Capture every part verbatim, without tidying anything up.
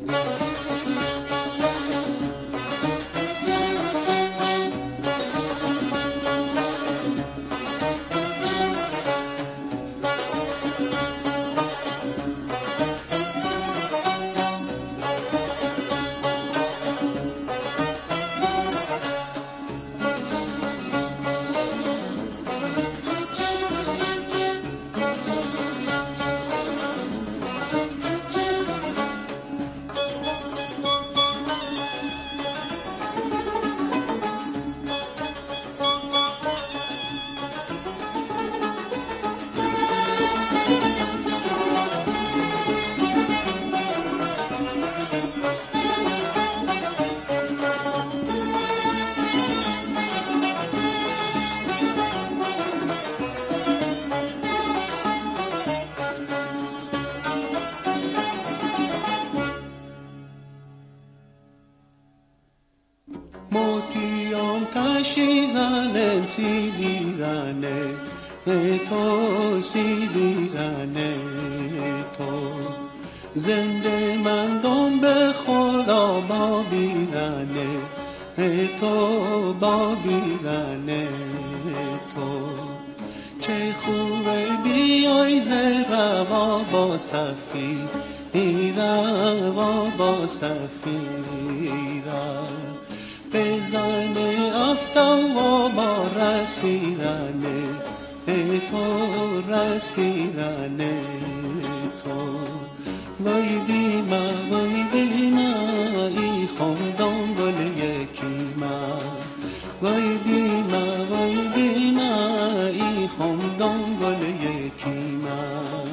موتیام تشیزنم سیدیرانه تو سیدیرانه تو زنده مندم به خدا بابیرانه تو بابیرانه تو چه خوبه بیای ز روا با صفی روا با صفی بزن افتان و با رسیدنه تو رسیدنه تو وای بیما وای بیما ای خمدان گل یکی ما وای بیما وای بیما ای خمدان گل یکی ما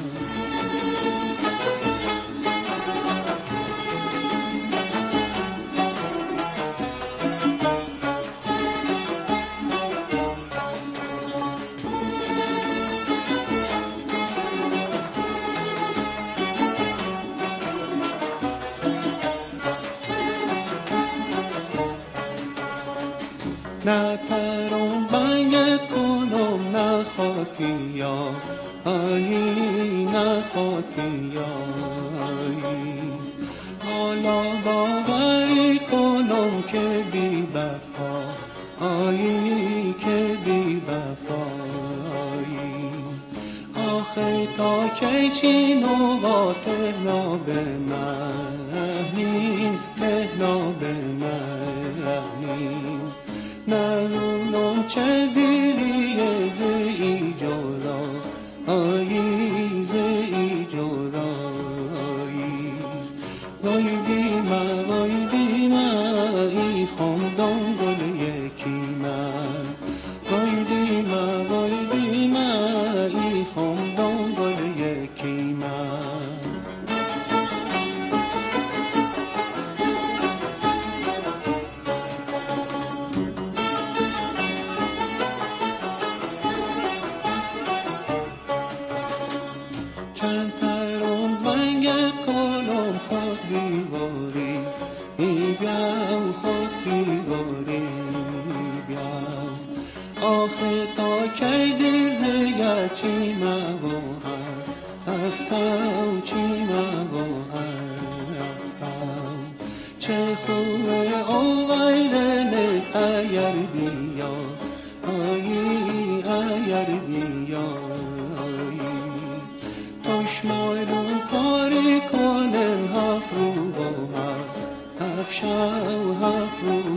نه ترم بنگ کنم نه خاطیا آیی نه خاطیا آیی حالا باوری کنم که بی بفا آیی که بی بفا آیی آخه تا که چینو با تهنا به مهنین تهنا به مهنین نلونم چه دیری زی جدا آیی زی جدا آیی وای بیما وای بیما ای خمدان گل یکی من وای بیما وای بیما ای خمدان گل یکی من چند ترم بنگ کنم خود دیواری ای بیام خود دیواری بیام آخه تا کی دیر زیگه چی موهم هفتم چی موهم هفتم چه خوبه اویلنه ایر بیا آیی ایر بیا تشمالو کاری کنم هفت رو با هفت هفت شو هفت رو